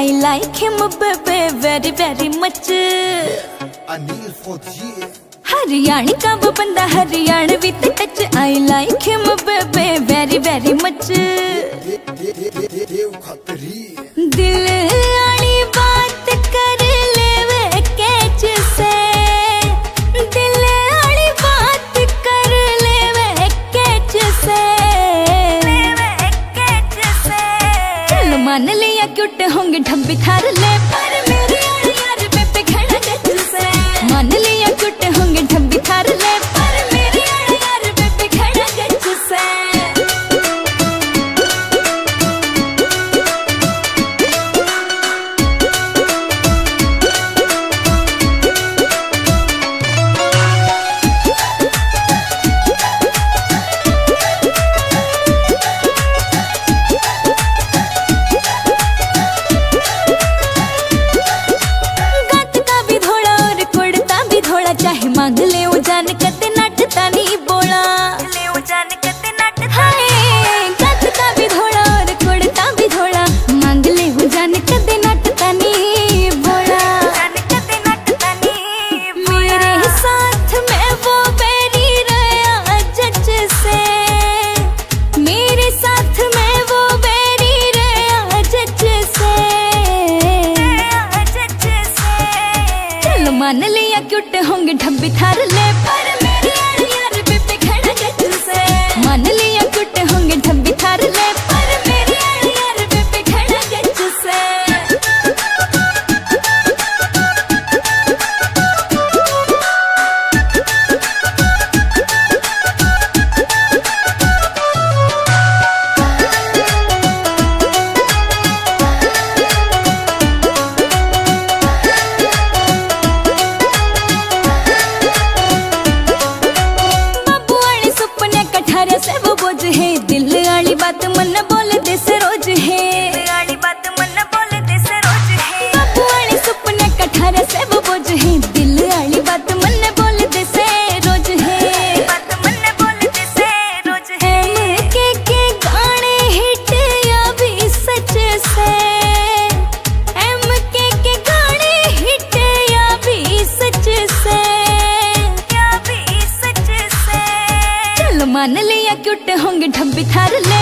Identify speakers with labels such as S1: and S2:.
S1: I like him baby very very much.
S2: Anil Fauji
S1: Haryani का वो बंदा हरियाणवी ते touch I like him baby very very much. दिल आली बात कर ले वे कैच से, दिल आली बात कर ले वे कैच से, चल मान लिया क्यूट होंगे ढब्बी थार ले, पर मेरे यार पे खड़ा गच से, मान लिया क्यूट होंगे ढब्बी थार ले, पर मेरे यार पे खड़ा गच से। चाहे मांग ले वो जान कते नटता नहीं बोला, ले वो जान कते नटता नहीं, कटता भी थोड़ा और कुड़ता भी थोड़ा, मांग ले वो जान कते नटता नहीं बोला, जान कते नटता नहीं बोला। मेरे साथ में वो बैरी रहा जज से, मेरे साथ में वो बैरी रहा जज से, चल मान लिया क्यूट होंगे ढब्बी थार ले, पर मेरे यार पे खड़ा गच से, मान लिया क्यूट होंगे ढब्बी थार ले, पर मेरे यार पे खड़ा गच से। से वो बोझ है, दिल आली बात मन बोल दे से रोज है, दिल आली बात मन बोल दे से रोज है, बाबू वाले सुपने कठारे से वो बोझ है, दिल आली बात मन बोल दे से रोज है, बात मन बोल दे से रोज है। के गाने हिट या भी सच से, के गाने हिट या भी सच से, या भी सच से, चल मान लिया क्यूट होंगे ढब्बी थार ले,